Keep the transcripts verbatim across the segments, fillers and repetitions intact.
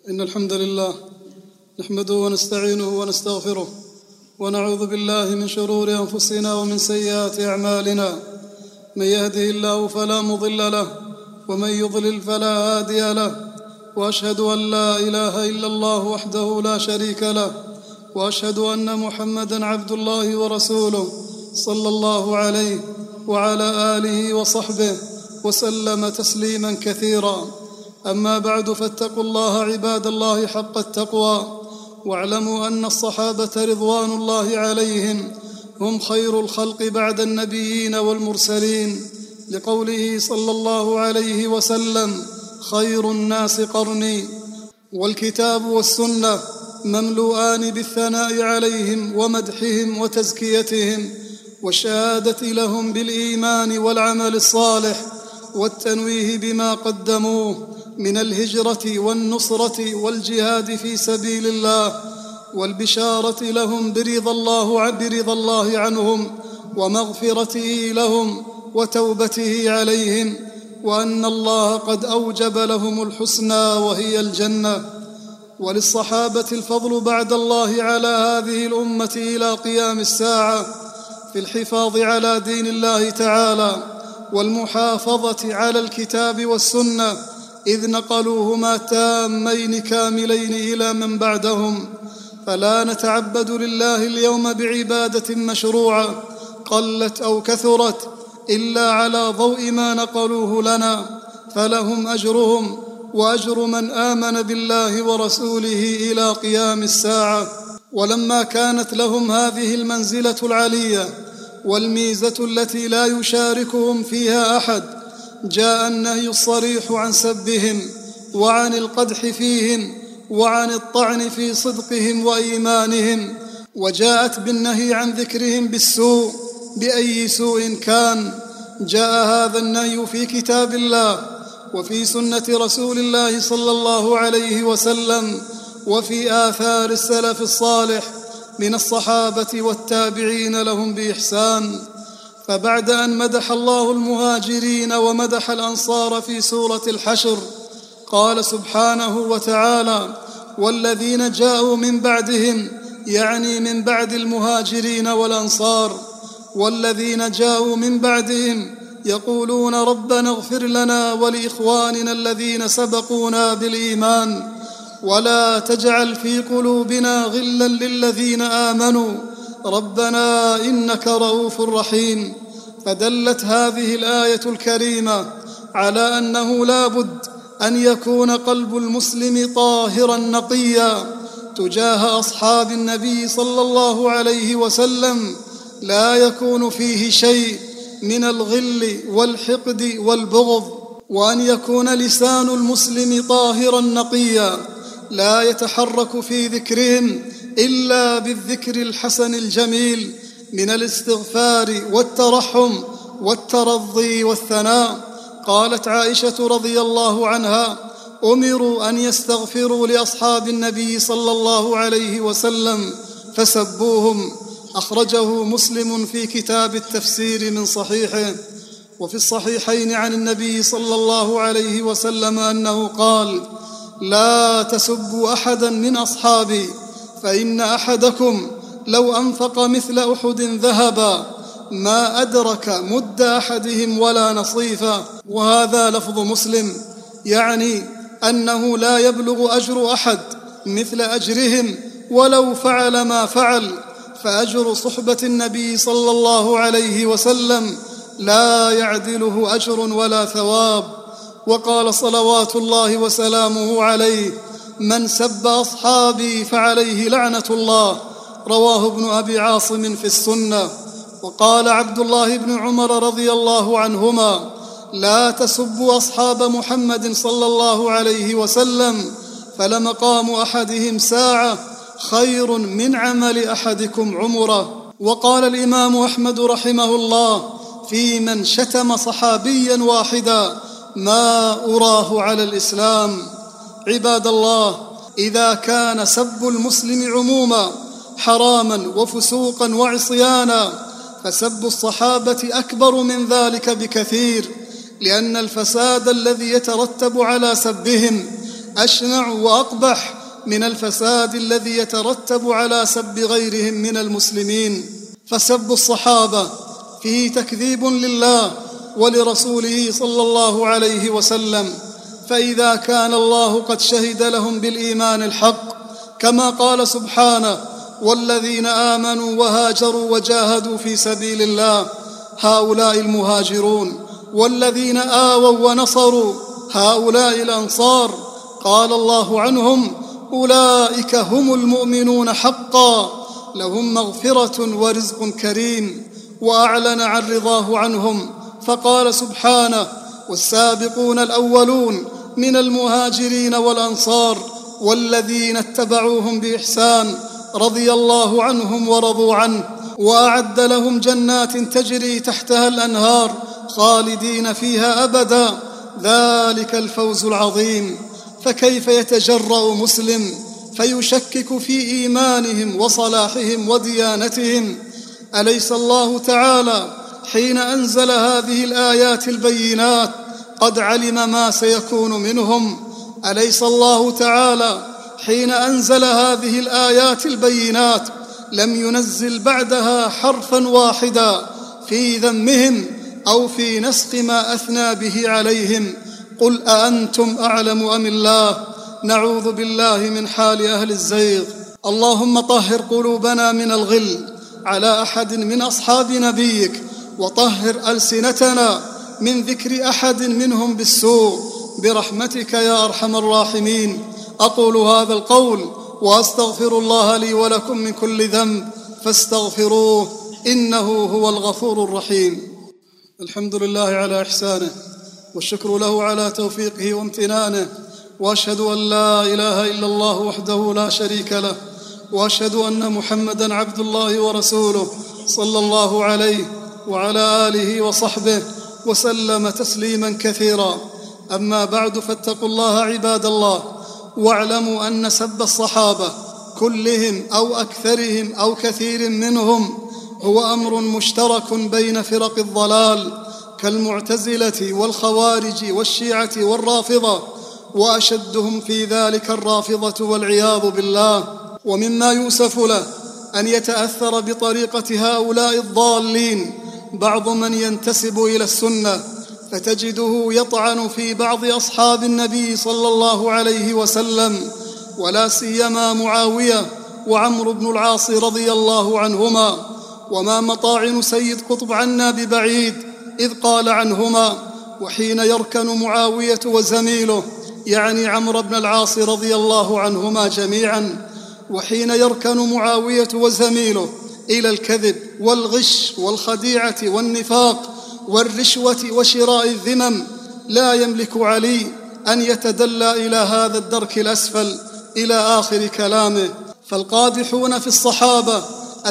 إن الحمد لله نحمده ونستعينه ونستغفره ونعوذ بالله من شرور أنفسنا ومن سيئات أعمالنا. من يهده الله فلا مضل له ومن يضلل فلا هادي له، وأشهد أن لا إله إلا الله وحده لا شريك له، وأشهد أن محمدًا عبد الله ورسوله صلى الله عليه وعلى آله وصحبه وسلم تسليمًا كثيرًا. أما بعد، فاتقوا الله عباد الله حق التقوى، واعلموا أن الصحابة رضوان الله عليهم هم خير الخلق بعد النبيين والمرسلين، لقوله صلى الله عليه وسلم: خير الناس قرني. والكتاب والسنة مملوءان بالثناء عليهم ومدحهم وتزكيتهم والشهادة لهم بالإيمان والعمل الصالح، والتنويه بما قدموه من الهجرة والنصرة والجهاد في سبيل الله، والبشارة لهم برضا الله برضا الله عنهم ومغفرته لهم وتوبته عليهم، وأن الله قد أوجب لهم الحسنى وهي الجنة. وللصحابة الفضل بعد الله على هذه الأمة إلى قيام الساعة في الحفاظ على دين الله تعالى والمحافظة على الكتاب والسنة، إذ نقلوهما تامين كاملين إلى من بعدهم. فلا نتعبد لله اليوم بعبادة مشروعة قلت أو كثرت إلا على ضوء ما نقلوه لنا، فلهم أجرهم وأجر من آمن بالله ورسوله إلى قيام الساعة. ولما كانت لهم هذه المنزلة العلية والميزة التي لا يشاركهم فيها أحد، جاء النهي الصريح عن سبهم وعن القدح فيهم وعن الطعن في صدقهم وإيمانهم، وجاءت بالنهي عن ذكرهم بالسوء بأي سوء كان. جاء هذا النهي في كتاب الله وفي سنة رسول الله صلى الله عليه وسلم وفي آثار السلف الصالح من الصحابة والتابعين لهم بإحسان. فبعد أن مدح الله المهاجرين ومدح الأنصار في سورة الحشر، قال سبحانه وتعالى: والذين جاءوا من بعدهم، يعني من بعد المهاجرين والأنصار، والذين جاءوا من بعدهم يقولون ربنا اغفر لنا ولإخواننا الذين سبقونا بالإيمان ولا تجعل في قلوبنا غلا للذين آمنوا ربنا إنك رؤوف رحيم. فدلت هذه الآية الكريمة على أنه لا بد أن يكون قلب المسلم طاهرا نقيا تجاه أصحاب النبي صلى الله عليه وسلم، لا يكون فيه شيء من الغل والحقد والبغض، وأن يكون لسان المسلم طاهرا نقيا لا يتحرك في ذكرهم إلا بالذكر الحسن الجميل من الاستغفار والترحم والترضي والثناء. قالت عائشة رضي الله عنها: أمروا أن يستغفروا لأصحاب النبي صلى الله عليه وسلم فسبوهم. أخرجه مسلم في كتاب التفسير من صحيحه. وفي الصحيحين عن النبي صلى الله عليه وسلم أنه قال: لا تسبوا أحدا من أصحابي، فإن أحدكم لو أنفق مثل أحد ذهبا ما أدرك مد أحدهم ولا نصيفا. وهذا لفظ مسلم، يعني أنه لا يبلغ أجر أحد مثل أجرهم ولو فعل ما فعل، فأجر صحبة النبي صلى الله عليه وسلم لا يعدله أجر ولا ثواب. وقال صلوات الله وسلامه عليه: من سب أصحابي فعليه لعنة الله. رواه ابن أبي عاصم في السنة. وقال عبد الله بن عمر رضي الله عنهما: لا تسبوا أصحاب محمد صلى الله عليه وسلم، فلمقام أحدهم ساعة خير من عمل أحدكم عمره. وقال الإمام أحمد رحمه الله في من شتم صحابيا واحدا: ما أراه على الإسلام. عباد الله، إذا كان سب المسلم عموما حراما وفسوقا وعصيانا، فسب الصحابة أكبر من ذلك بكثير، لأن الفساد الذي يترتب على سبهم أشنع وأقبح من الفساد الذي يترتب على سب غيرهم من المسلمين. فسب الصحابة فيه تكذيب لله ولرسوله صلى الله عليه وسلم، فإذا كان الله قد شهد لهم بالإيمان الحق كما قال سبحانه: والذين آمنوا وهاجروا وجاهدوا في سبيل الله هؤلاء المهاجرون، والذين آووا ونصروا هؤلاء الأنصار، قال الله عنهم: أولئك هم المؤمنون حقا لهم مغفرة ورزق كريم. وأعلن عن رضاه عنهم فقال سبحانه: والسابقون الأولون من المهاجرين والأنصار والذين اتبعوهم بإحسان رضي الله عنهم ورضوا عنه وأعد لهم جنات تجري تحتها الأنهار خالدين فيها أبدا، ذلك الفوز العظيم. فكيف يتجرأ مسلم فيشكك في إيمانهم وصلاحهم وديانتهم؟ أليس الله تعالى حين أنزل هذه الآيات البينات قد علم ما سيكون منهم؟ أليس الله تعالى حين أنزل هذه الآيات البينات لم ينزل بعدها حرفا واحدا في ذمهم أو في نسخ ما أثنى به عليهم؟ قل أأنتم أعلم أم الله؟ نعوذ بالله من حال أهل الزيغ. اللهم طهر قلوبنا من الغل على أحد من أصحاب نبيك، وطهر ألسنتنا من ذكر أحد منهم بالسوء برحمتك يا أرحم الراحمين. أقول هذا القول وأستغفر الله لي ولكم من كل ذنب فاستغفروه إنه هو الغفور الرحيم. الحمد لله على إحسانه، والشكر له على توفيقه وامتنانه، وأشهد أن لا إله إلا الله وحده لا شريك له، وأشهد أن محمدًا عبد الله ورسوله صلى الله عليه وعلى آله وصحبه وسلم تسليماً كثيراً. أما بعد، فاتقوا الله عباد الله، واعلموا أن سب الصحابة كلهم أو أكثرهم أو كثير منهم هو أمر مشترك بين فرق الضلال كالمعتزلة والخوارج والشيعة والرافضة، وأشدهم في ذلك الرافضة والعياذ بالله. ومما يؤسف له أن يتأثر بطريقة هؤلاء الضالين بعض من ينتسب إلى السنة، فتجده يطعن في بعض أصحاب النبي صلى الله عليه وسلم، ولا سيما معاوية وعمرو بن العاص رضي الله عنهما. وما مطاعن سيد قطب عنا ببعيد، إذ قال عنهما: وحين يركن معاوية وزميله، يعني عمرو بن العاص رضي الله عنهما جميعا، وحين يركن معاوية وزميله إلى الكذب والغش والخديعة والنفاق والرشوة وشراء الذمم، لا يملك علي أن يتدلى إلى هذا الدرك الأسفل إلى آخر كلامه. فالقادحون في الصحابة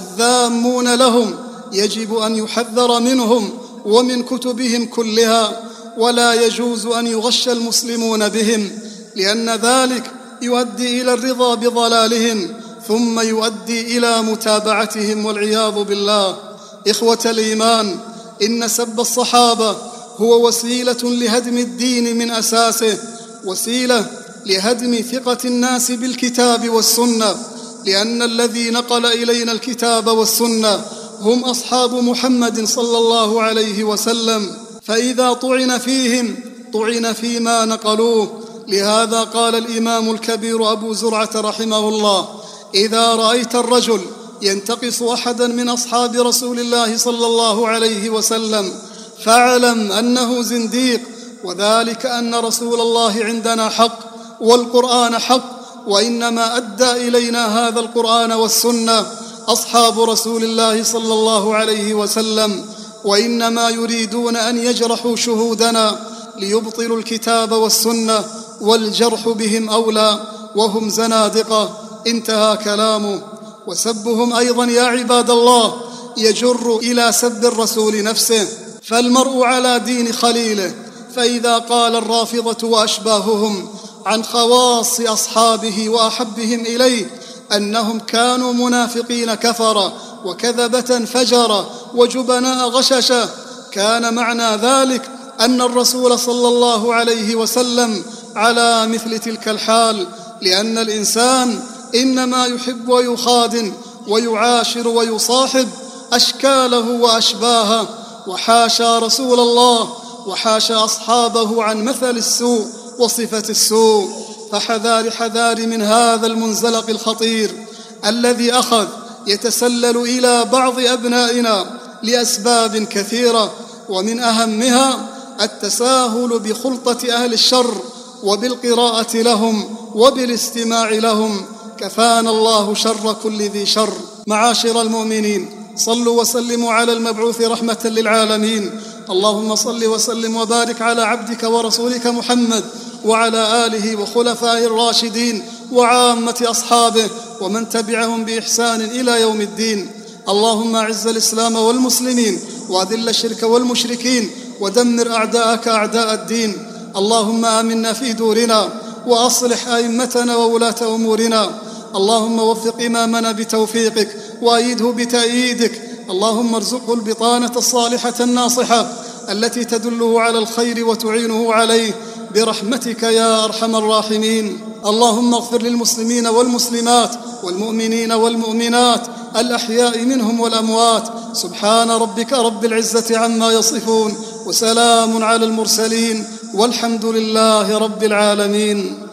الذامون لهم يجب أن يحذر منهم ومن كتبهم كلها، ولا يجوز أن يغش المسلمون بهم، لأن ذلك يؤدي إلى الرضا بضلالهم ثم يؤدي إلى متابعتهم والعياذ بالله. إخوة الإيمان، إن سب الصحابة هو وسيلة لهدم الدين من أساسه، وسيلة لهدم ثقة الناس بالكتاب والسنة، لأن الذي نقل إلينا الكتاب والسنة هم أصحاب محمد صلى الله عليه وسلم، فإذا طعن فيهم طعن فيما نقلوه. لهذا قال الإمام الكبير أبو زرعة رحمه الله: إذا رأيت الرجل ينتقص أحدا من أصحاب رسول الله صلى الله عليه وسلم فاعلم أنه زنديق، وذلك أن رسول الله عندنا حق والقرآن حق، وإنما أدى إلينا هذا القرآن والسنة أصحاب رسول الله صلى الله عليه وسلم، وإنما يريدون أن يجرحوا شهودنا ليبطلوا الكتاب والسنة، والجرح بهم أولى وهم زنادقة. انتهى كلامه. وسبهم أيضا يا عباد الله يجر إلى سب الرسول نفسه، فالمرء على دين خليله. فإذا قال الرافضة وأشباههم عن خواص أصحابه وأحبهم إليه أنهم كانوا منافقين كفرة وكذبة فجرة وجبناء غششة، كان معنى ذلك أن الرسول صلى الله عليه وسلم على مثل تلك الحال، لأن الإنسان إنما يحب ويخادن ويعاشر ويصاحب أشكاله وأشباهه، وحاشا رسول الله وحاشا أصحابه عن مثل السوء وصفة السوء. فحذار حذار من هذا المنزلق الخطير الذي أخذ يتسلل إلى بعض أبنائنا لأسباب كثيرة، ومن أهمها التساهل بخلطة أهل الشر وبالقراءة لهم وبالاستماع لهم، كفانا الله شر كل ذي شر. معاشر المؤمنين، صلوا وسلموا على المبعوث رحمة للعالمين. اللهم صل وسلم وبارك على عبدك ورسولك محمد وعلى آله وخلفائه الراشدين وعامة أصحابه ومن تبعهم بإحسان إلى يوم الدين. اللهم أعز الإسلام والمسلمين وأذل الشرك والمشركين ودمر أعداءك أعداء الدين. اللهم آمنا في دورنا وأصلح أئمتنا وولاة أمورنا. اللهم وفق إمامنا بتوفيقك وأيده بتأييدك. اللهم ارزقه البطانة الصالحة الناصحة التي تدله على الخير وتعينه عليه برحمتك يا أرحم الراحمين. اللهم اغفر للمسلمين والمسلمات والمؤمنين والمؤمنات الأحياء منهم والأموات. سبحان ربك رب العزة عما يصفون، وسلام على المرسلين، والحمد لله رب العالمين.